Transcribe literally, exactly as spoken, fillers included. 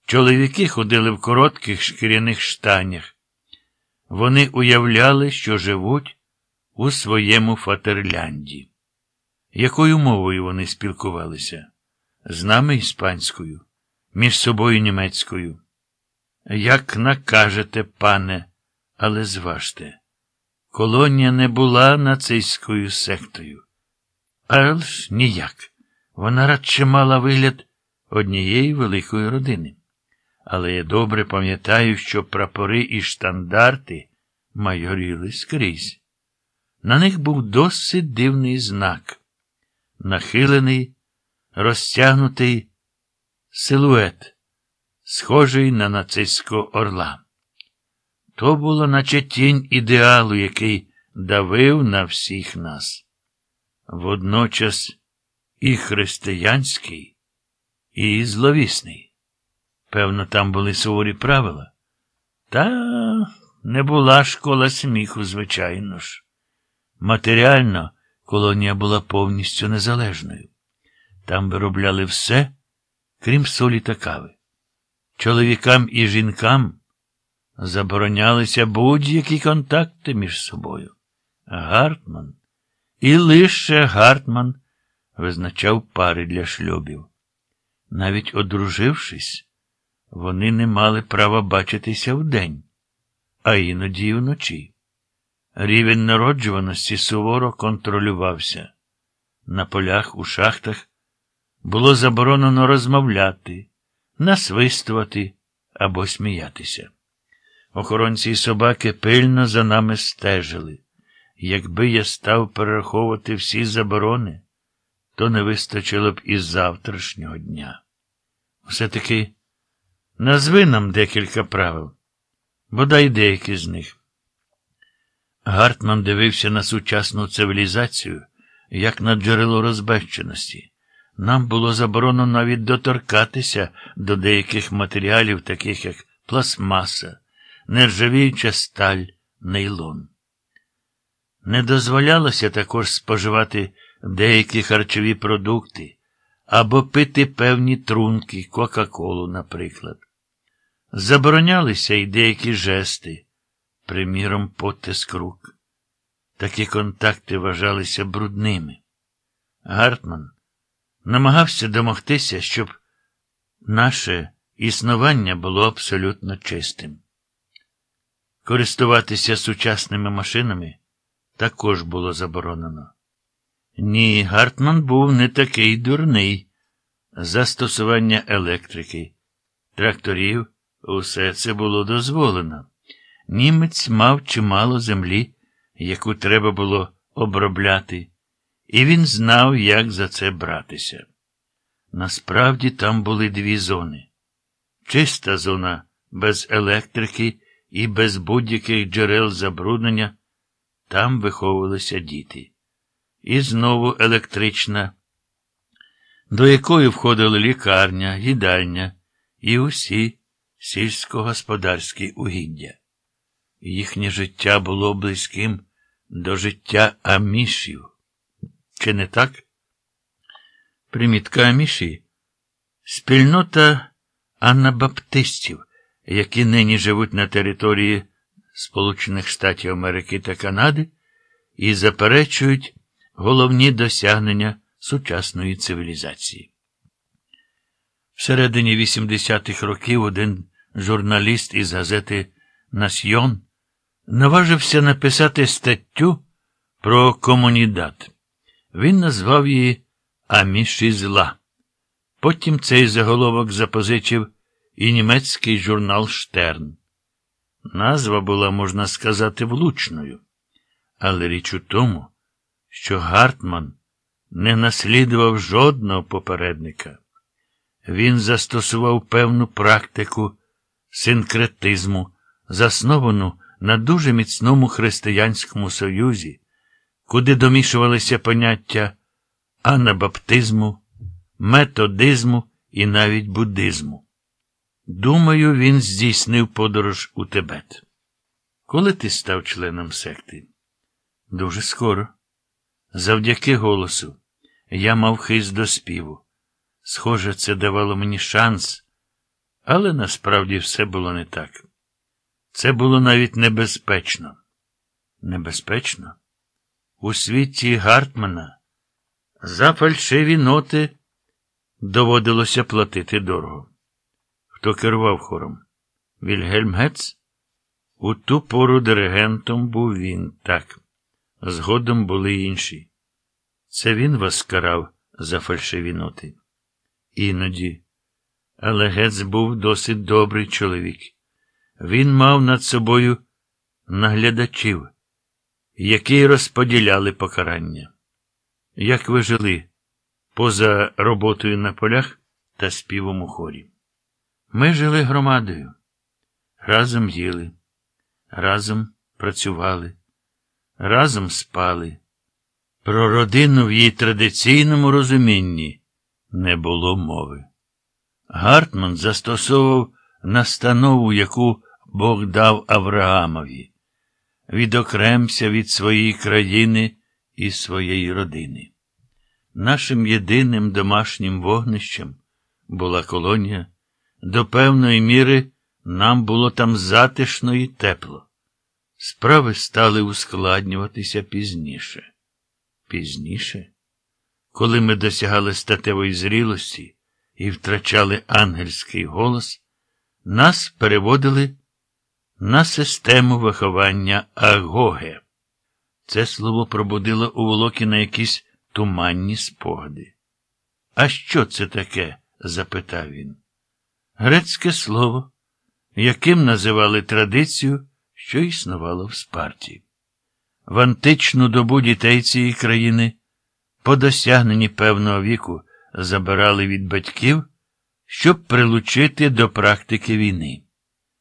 Чоловіки ходили в коротких шкіряних штанях. Вони уявляли, що живуть у своєму Фатерлянді. Якою мовою вони спілкувалися? З нами іспанською, між собою німецькою. Як накажете, пане, але зважте, колонія не була нацистською сектою. Але ж ніяк. Вона радше мала вигляд однієї великої родини. Але я добре пам'ятаю, що прапори і штандарти майоріли скрізь. На них був досить дивний знак. Нахилений, розтягнутий силует, схожий на нацистського орла. То було наче тінь ідеалу, який давив на всіх нас. Водночас і християнський, і зловісний. Певно, там були суворі правила. Та не була школа сміху, звичайно ж. Матеріально колонія була повністю незалежною. Там виробляли все, крім солі та кави. Чоловікам і жінкам заборонялися будь-які контакти між собою. Гартман, і лише Гартман, визначав пари для шлюбів. Навіть одружившись, вони не мали права бачитися вдень, а іноді й вночі. Рівень народжуваності суворо контролювався. На полях, у шахтах було заборонено розмовляти, насвистувати або сміятися. Охоронці і собаки пильно за нами стежили. Якби я став перераховувати всі заборони, то не вистачило б і завтрашнього дня. Все-таки назви нам декілька правил, бодай деякі з них. Гартман дивився на сучасну цивілізацію, як на джерело розбещеності. Нам було заборонено навіть доторкатися до деяких матеріалів, таких як пластмаса, нержавіюча сталь, нейлон. Не дозволялося також споживати деякі харчові продукти або пити певні трунки, Кока-Колу, наприклад. Заборонялися й деякі жести, приміром, потиск рук. Такі контакти вважалися брудними. Гартман намагався домогтися, щоб наше існування було абсолютно чистим. Користуватися сучасними машинами також було заборонено. Ні, Гартман був не такий дурний. Застосування електрики, тракторів, усе це було дозволено. Німець мав чимало землі, яку треба було обробляти, і він знав, як за це братися. Насправді там були дві зони. Чиста зона без електрики і без будь-яких джерел забруднення, там виховувалися діти. І знову електрична, до якої входили лікарня, їдальня і усі сільськогосподарські угіддя. Їхнє життя було близьким до життя амішів. Чи не так? Примітка аміші – спільнота анабаптистів, які нині живуть на території Сполучених Штатів Америки та Канади і заперечують головні досягнення сучасної цивілізації. Всередині вісімдесятих років один журналіст із газети «Насьйон» наважився написати статтю про комунідад. Він назвав її «Аміші зла». Потім цей заголовок запозичив і німецький журнал «Штерн». Назва була, можна сказати, влучною. Але річ у тому, що Гартман не наслідував жодного попередника. Він застосував певну практику синкретизму, засновану на дуже міцному християнському союзі, куди домішувалися поняття анабаптизму, методизму і навіть буддизму. Думаю, він здійснив подорож у Тибет. Коли ти став членом секти? Дуже скоро. Завдяки голосу я мав хист до співу. Схоже, це давало мені шанс, Але насправді все було не так. Це було навіть небезпечно. Небезпечно? У світі Гартмана за фальшиві ноти доводилося платити дорого. Хто керував хором? Вільгельм Гец? У ту пору диригентом був він, так. Згодом були інші. Це він вас карав за фальшиві ноти? Іноді. Але Гец був досить добрий чоловік. Він мав над собою наглядачів, які розподіляли покарання. Як ви жили поза роботою на полях та співом у хорі? Ми жили громадою. Разом їли, разом працювали, разом спали. Про родину в її традиційному розумінні не було мови. Гартман застосовував настанову, яку Бог дав Авраамові: відокремся від своєї країни і своєї родини. Нашим єдиним домашнім вогнищем була колонія. До певної міри нам було там затишно і тепло. Справи стали ускладнюватися пізніше. Пізніше? Коли ми досягали статевої зрілості і втрачали ангельський голос, нас переводили на систему виховання Агоге. Це слово пробудило у Волокіна якісь туманні спогади. «А що це таке?» – запитав він. Грецьке слово, яким називали традицію, що існувало в Спарті. В античну добу дітей цієї країни по досягненні певного віку забирали від батьків, щоб прилучити до практики війни.